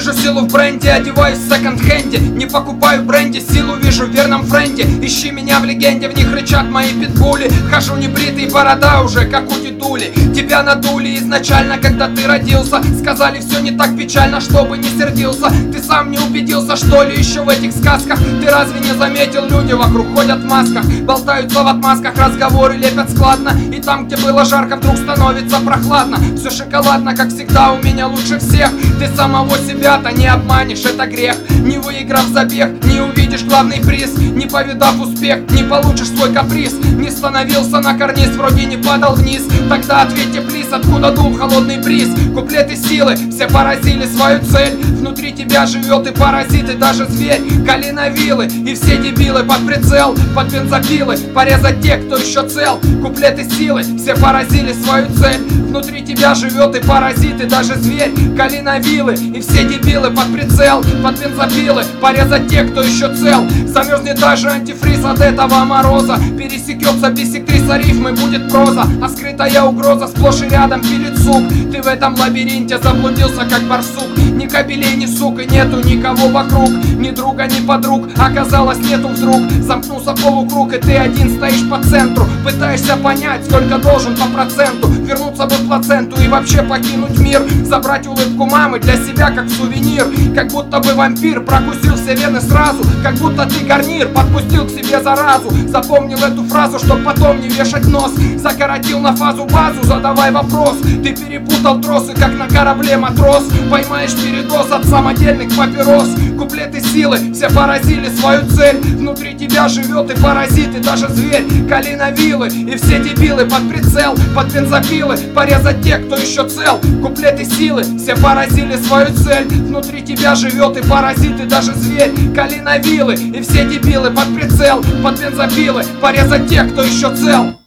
Вижу силу в бренде, одеваюсь в секонд-хенде. Не покупаю в бренде, силу вижу в верном френде. Ищи меня в легенде, в них рычат мои питбули. Хожу небритый, борода уже как у дедули. Тебя надули изначально, когда ты родился. Сказали, все не так печально, чтобы не сердился. Ты сам не убедился, что ли, еще в этих сказках? Ты разве не заметил, люди вокруг ходят в масках, болтаются в отмазках, разговоры лепят складно. И там, где было жарко, вдруг становится прохладно. Все шоколадно, как всегда, у меня лучше всех. Ты самого себя-то не обманешь, это грех. Не выиграв забег, не увидишь главный приз. Не повидав успех, не получишь свой каприз. Не становился на карниз, вроде не падал вниз. Тогда ответьте, плиз, откуда дул холодный бриз? Куплеты силы, все поразили свою цель. Внутри тебя живет и паразит, и даже зверь. Калиновилы и все дебилы под прицел, под бензопилы порезать тех, кто еще цел. Куплеты силы, все поразили свою цель. Внутри тебя живет и паразит, и даже зверь. Калиновилы и все дебилы под прицел, под бензопилы порезать тех, кто еще цел. Замерзнет даже антифриз от этого мороза. Пересекется биссектриса рифмы, будет проза. А скрытая угроза сплошь и рядом пилит сук. Ты в этом лабиринте заблудился, как барсук. Ни кабелей, ни сук, и нету никого вокруг. Ни друга, ни подруг, оказалось нету вдруг. Замкнулся полукруг, и ты один стоишь по центру. Пытаешься понять, сколько должен по проценту. Вернуться бы в плаценту и вообще покинуть мир. Забрать улыбку мамы для себя, как сувенир. Как будто бы вампир прокусил все вены сразу. Как будто ты гарнир подпустил к себе заразу. Запомнил эту фразу, чтоб потом не вешать нос. Закоротил на фазу базу, задавай вопрос. Ты перепутал тросы, как на корабле матрос. Поймаешь передоз от самодельных папирос. Куплеты силы, все поразили свою цель. Внутри тебя живет и паразит, и даже зверь. Калиновилы и все дебилы под прицел, под бензопилы порезать тех, кто еще цел. Куплеты силы, все поразили свою цель. Внутри тебя живет и паразит, и даже зверь. Калиновилы и все дебилы под прицел, под бензопилы порезать тех, кто еще цел.